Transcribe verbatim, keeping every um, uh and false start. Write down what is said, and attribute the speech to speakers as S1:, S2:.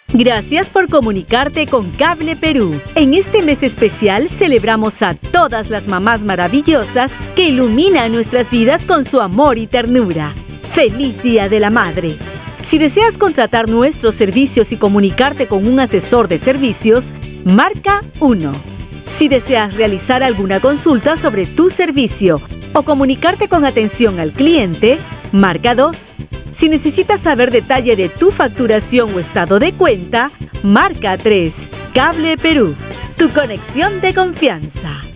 S1: Gracias por comunicarte con Cable Perú. En este mes especial celebramos a todas las mamás maravillosas que iluminan nuestras vidas con su amor y ternura. ¡Feliz Día de la Madre! Si deseas contratar nuestros servicios y comunicarte con un asesor de servicios, marca uno. Si deseas realizar alguna consulta sobre tu servicio o comunicarte con atención al cliente, marca dos. Si necesitas saber detalle de tu facturación o estado de cuenta, marca tres. Cable Perú, tu conexión de confianza.